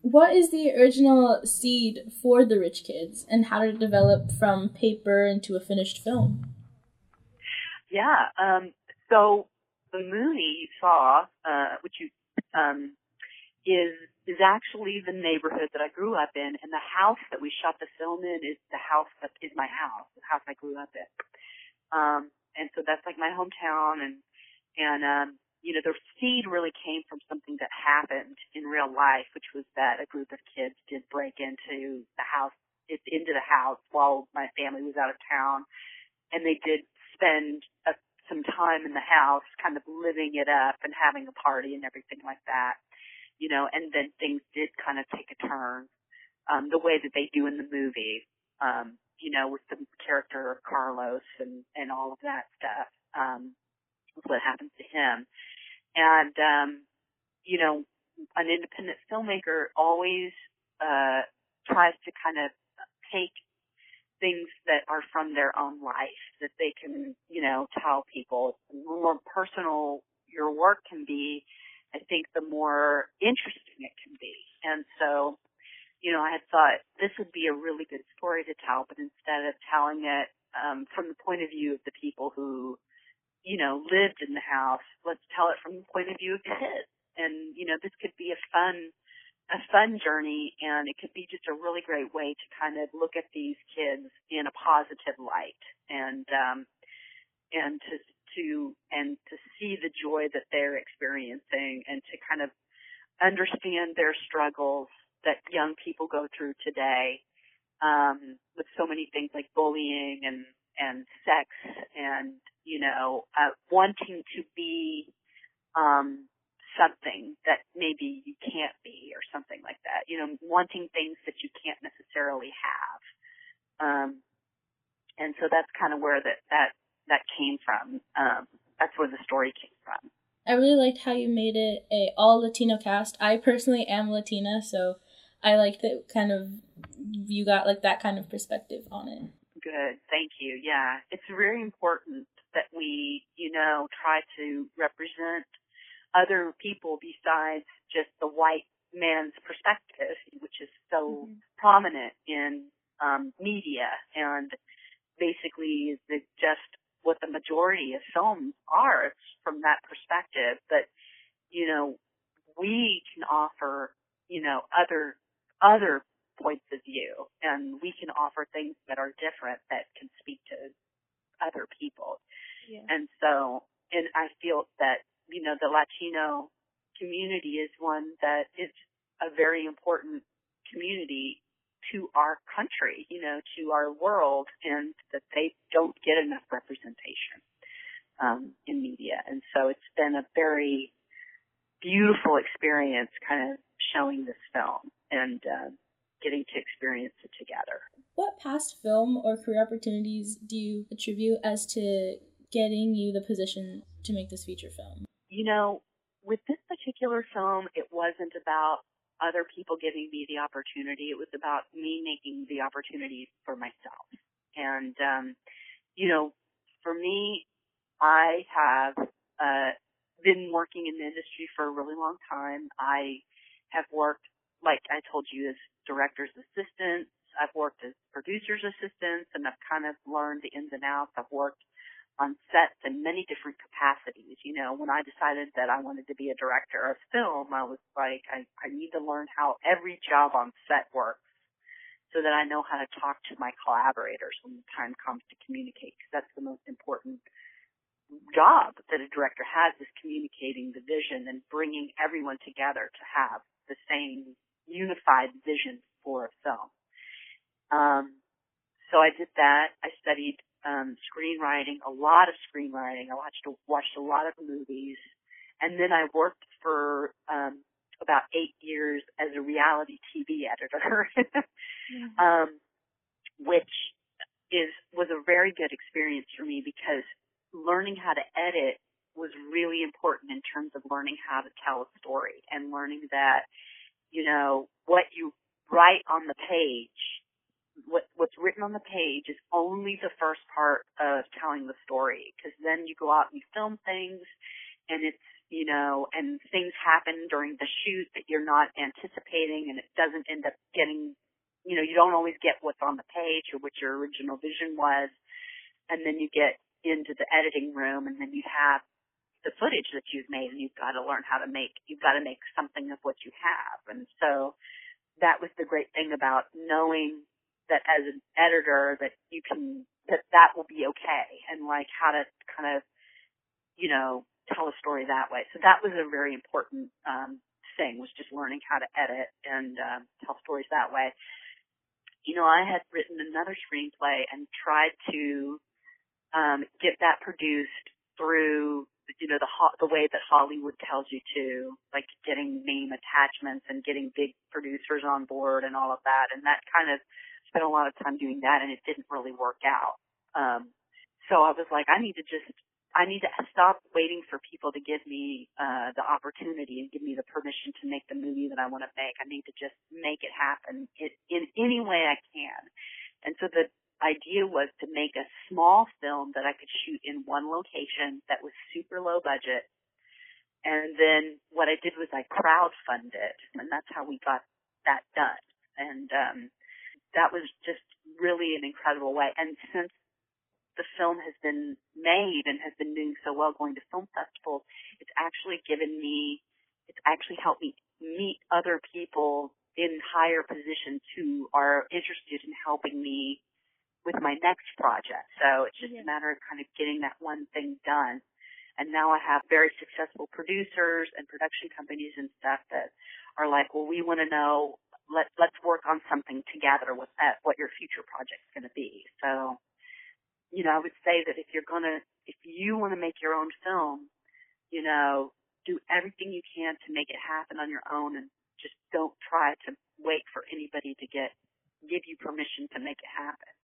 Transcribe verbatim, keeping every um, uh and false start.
What is the original seed for The Rich Kids, and how did it develop from paper into a finished film? Yeah, um, so the movie you saw, uh, which you, um, is, is actually the neighborhood that I grew up in, and the house that we shot the film in is the house that is my house, the house I grew up in. Um, and so that's like my hometown, and, and, um, you know, the seed really came from something that happened in real life, which was that a group of kids did break into the house, into the house while my family was out of town, and they did spend a, some time in the house kind of living it up and having a party and everything like that, you know, and then things did kind of take a turn, um, the way that they do in the movie, um, you know, with the character of Carlos and, and all of that stuff, um, what happens to him. And, um, you know, an independent filmmaker always, uh, tries to kind of take things that are from their own life that they can, you know, tell people. The more personal your work can be, I think the more interesting it can be. And so, you know, I had thought this would be a really good story to tell, but instead of telling it um, from the point of view of the people who, you know, lived in the house, let's tell it from the point of view of the kids. And, you know, this could be a fun a fun journey, and it could be just a really great way to kind of look at these kids in a positive light, and um, and to to and to see the joy that they're experiencing, and to kind of understand their struggles that young people go through today, um, with so many things like bullying and and sex, and you know, uh, wanting to be um something that maybe you can't be, or something like that. You know, wanting things that you can't necessarily have. Um, and so that's kind of where that, that, that came from. Um, that's where the story came from. I really liked how you made it a all Latino cast. I personally am Latina, so I liked that kind of, you got like that kind of perspective on it. Good. Thank you. Yeah. It's very important that we, you know, try to represent other people besides just the white man's perspective, which is so mm-hmm. prominent in um, media, and basically is the, just what the majority of films are. It's from that perspective. But, you know, we can offer, you know, other other points of view, and we can offer things that are different that can speak to other people. Yeah. And so, and I feel that, you know, the Latino community is one that is a very important community to our country, you know, to our world, and that they don't get enough representation um, in media. And so it's been a very beautiful experience kind of showing this film and uh, getting to experience it together. What past film or career opportunities do you attribute as to getting you the position to make this feature film? You know, with this particular film, it wasn't about other people giving me the opportunity. It was about me making the opportunity for myself. And, um, you know, for me, I have uh, been working in the industry for a really long time. I have worked, like I told you, as director's assistant. I've worked as producer's assistant, and I've kind of learned the ins and outs. I've worked on sets in many different capacities. You know, when I decided that I wanted to be a director of film, I was like, I, I need to learn how every job on set works so that I know how to talk to my collaborators when the time comes to communicate, because that's the most important job that a director has, is communicating the vision and bringing everyone together to have the same unified vision for a film. Um, so I did that. I studied Um, screenwriting, a lot of screenwriting. I watched watched a lot of movies, and then I worked for um, about eight years as a reality T V editor, mm-hmm. um, which is was a very good experience for me, because learning how to edit was really important in terms of learning how to tell a story, and learning that, you know, what you write on the page. What, what's written on the page is only the first part of telling the story, because then you go out and you film things, and it's you know, and things happen during the shoot that you're not anticipating, and it doesn't end up getting, you know, you don't always get what's on the page or what your original vision was, and then you get into the editing room, and then you have the footage that you've made, and you've got to learn how to make, you've got to make something of what you have. And so that was the great thing about knowing that as an editor that you can, that that will be okay, and like how to kind of, you know, tell a story that way. So that was a very important um, thing, was just learning how to edit and uh, tell stories that way. You know, I had written another screenplay and tried to um, get that produced through, you know, the ho- the way that Hollywood tells you to, like getting name attachments and getting big producers on board and all of that. And that kind of spent a lot of time doing that, and it didn't really work out. Um, so I was like, I need to just I need to stop waiting for people to give me uh, the opportunity and give me the permission to make the movie that I want to make. I need to just make it happen in, in any way I can. And so the idea was to make a small film that I could shoot in one location that was super low budget. And then what I did was I crowdfunded it, and that's how we got that done. And um, that was just really an incredible way. And since the film has been made and has been doing so well going to film festivals, it's actually given me, it's actually helped me meet other people in higher positions who are interested in helping me with my next project. So it's just yeah. a matter of kind of getting that one thing done. And now I have very successful producers and production companies and stuff that are like, well, we want to know, let, let's work on something together with that, what your future project's going to be. So, you know, I would say that if you're going to, if you want to make your own film, you know, do everything you can to make it happen on your own, and just don't try to wait for anybody to get, give you permission to make it happen.